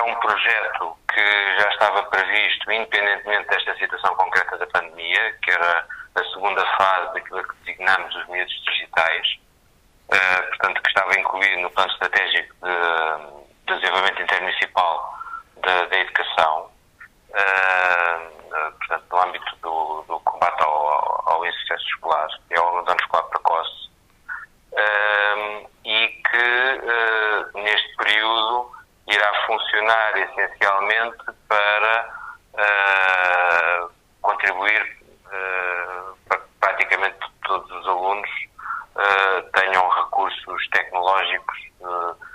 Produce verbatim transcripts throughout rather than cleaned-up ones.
um projeto que já estava previsto, independentemente desta situação concreta da pandemia, que era a segunda fase daquilo que designamos os miúdos digitais, uh, portanto, que estava incluído no Plano Estratégico de, de Desenvolvimento Intermunicipal da, da Educação, uh, uh, portanto, no âmbito do, do combate ao, ao, ao insucesso escolar e ao abandono escolar precoce, uh, e que, uh, neste período, irá funcionar essencialmente para uh, contribuir uh, para que praticamente todos os alunos uh, tenham recursos tecnológicos uh, uh,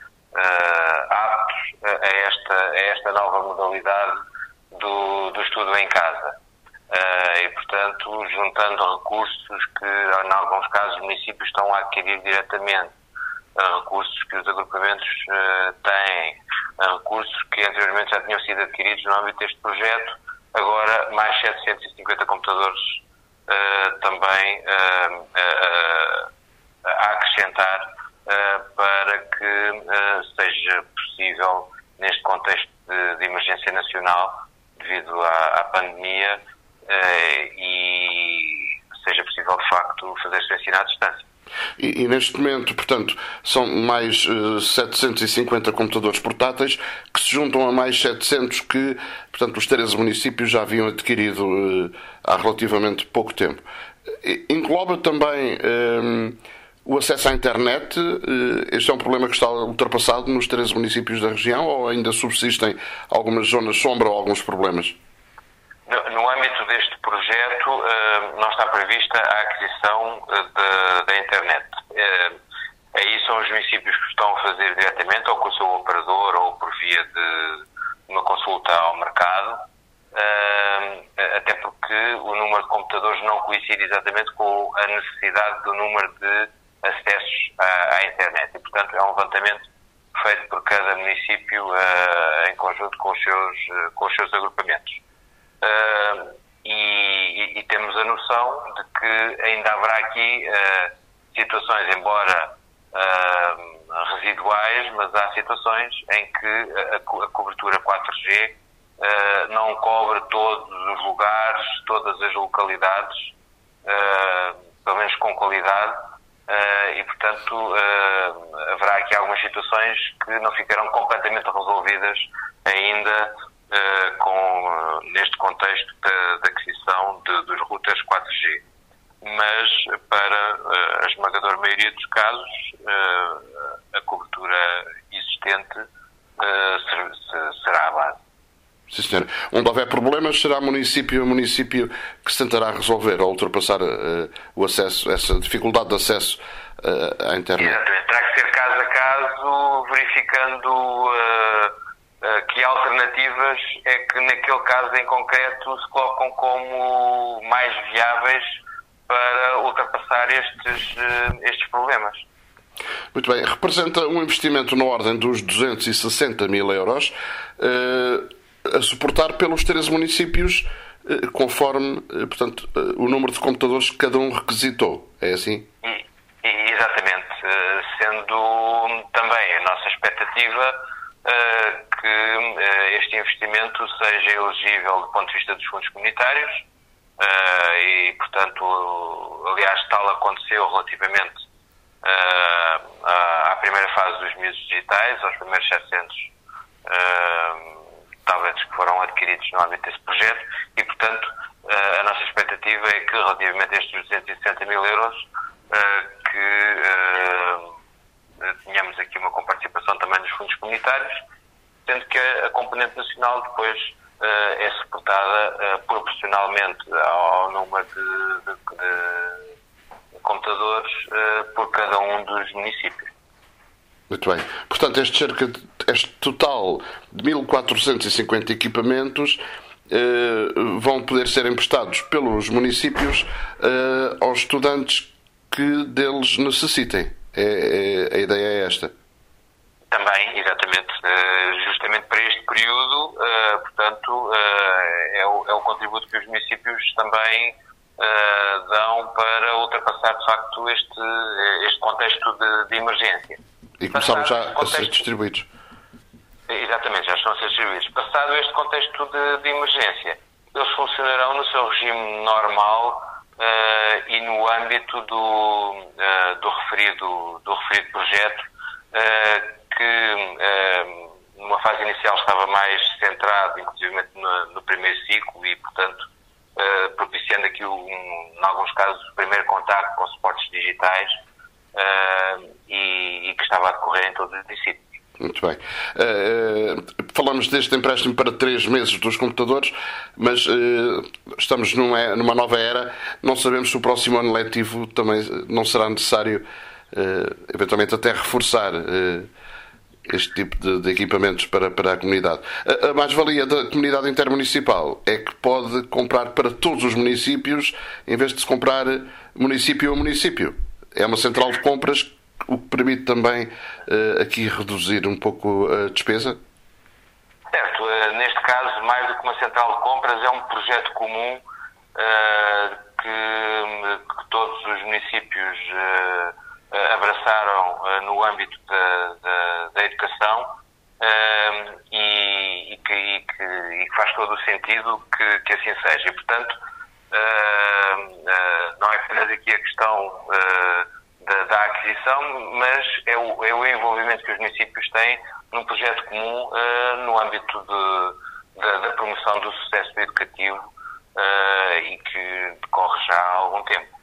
aptos a esta, a esta nova modalidade do, do estudo em casa. Uh, e, portanto, juntando recursos que, em alguns casos, os municípios estão a adquirir diretamente, uh, recursos que os agrupamentos uh, têm, uh, recursos que anteriormente já tinham sido adquiridos no âmbito deste projeto, agora mais setecentos e cinquenta computadores uh, também uh, uh, uh, a acrescentar uh, para que uh, seja possível, neste contexto de, de emergência nacional, devido à, à pandemia, uh, e seja possível, de facto, fazer-se o ensino à distância. E, e neste momento, portanto, são mais uh, setecentos e cinquenta computadores portáteis que se juntam a mais setecentos que, portanto, os treze municípios já haviam adquirido uh, há relativamente pouco tempo. E, engloba também um, o acesso à internet. Uh, este é um problema que está ultrapassado nos treze municípios da região, ou ainda subsistem algumas zonas sombra ou alguns problemas? No, no âmbito deste projeto, uh, não está prevista a aquisição uh, de, da internet. Uh, aí são os municípios que estão a fazer diretamente, ou com o seu operador, ou por via de uma consulta ao mercado, uh, até porque o número de computadores não coincide exatamente com a necessidade do número de acessos à, à internet. E, portanto, é um levantamento feito por cada município uh, em conjunto com os seus, uh, com os seus agrupamentos. Uh, e, e temos a noção de que ainda haverá aqui uh, situações, embora uh, residuais, mas há situações em que a, a cobertura quatro G uh, não cobre todos os lugares, todas as localidades, uh, pelo menos com qualidade, uh, e portanto uh, haverá aqui algumas situações que não ficarão completamente resolvidas ainda Uh, com, uh, neste contexto da, da aquisição de, dos routers quatro G. Mas, para uh, a esmagadora maioria dos casos, uh, a cobertura existente uh, ser, se, será a base. Sim, senhor. Onde houver problemas, será município a município que se tentará resolver ou ultrapassar uh, o acesso, essa dificuldade de acesso uh, à internet. Exatamente. Terá que ser caso a caso, verificando Uh, Uh, que alternativas é que naquele caso em concreto se colocam como mais viáveis para ultrapassar estes, uh, estes problemas. Muito bem. Representa um investimento na ordem dos duzentos e sessenta mil euros uh, a suportar pelos treze municípios uh, conforme uh, portanto, uh, o número de computadores que cada um requisitou. É assim? E, e, exatamente. Uh, sendo também a nossa expectativa Uh, que uh, este investimento seja elegível do ponto de vista dos fundos comunitários uh, e, portanto, aliás, tal aconteceu relativamente uh, à primeira fase dos miúdos digitais, aos primeiros setecentos uh, tablets que foram adquiridos no âmbito desse projeto e, portanto, uh, a nossa expectativa é que, relativamente a estes duzentos e sessenta mil euros, uh, que uh, tínhamos aqui uma comparticipação também dos fundos comunitários, sendo que a, a componente nacional depois uh, é suportada uh, proporcionalmente ao, ao número de, de, de computadores uh, por cada um dos municípios. Muito bem. Portanto, este, cerca de, este total de mil quatrocentos e cinquenta equipamentos uh, vão poder ser emprestados pelos municípios uh, aos estudantes que deles necessitem. É, é, a ideia é esta. Também, exatamente. Uh, justamente para este período, uh, portanto, uh, é, o, é o contributo que os municípios também uh, dão para ultrapassar, de facto, este, este contexto de, de emergência. E começaram já a ser distribuídos. Exatamente. exatamente, já estão a ser distribuídos. Passado este contexto de, de emergência, eles funcionarão no seu regime normal uh, e no âmbito do, uh, do, referido, do referido projeto, uh, que uh, numa fase inicial estava mais centrado, inclusive no, no primeiro ciclo e, portanto, uh, propiciando aqui, um, em alguns casos, o primeiro contacto com suportes digitais uh, e, e que estava a decorrer em todos os municípios. Muito bem. Uh, falamos deste empréstimo para três meses dos computadores, mas uh, estamos numa, numa nova era. Não sabemos se o próximo ano letivo também não será necessário, uh, eventualmente, até reforçar uh, este tipo de, de equipamentos para, para a comunidade. A, a mais-valia da comunidade intermunicipal é que pode comprar para todos os municípios, em vez de se comprar município a município. É uma central de compras, o que permite também uh, aqui reduzir um pouco a despesa? Certo. Uh, neste caso, mais do que uma central de compras, é um projeto comum uh, que, que todos os municípios uh, uh, abraçaram uh, no âmbito da, da, da educação uh, e, e, que, e, que, e que faz todo o sentido que, que assim seja. E, portanto, uh, uh, não é apenas aqui a questão uh, Da, da aquisição, mas é o, é o envolvimento que os municípios têm num projeto comum uh, no âmbito de, da, da promoção do sucesso educativo uh, e que decorre já há algum tempo.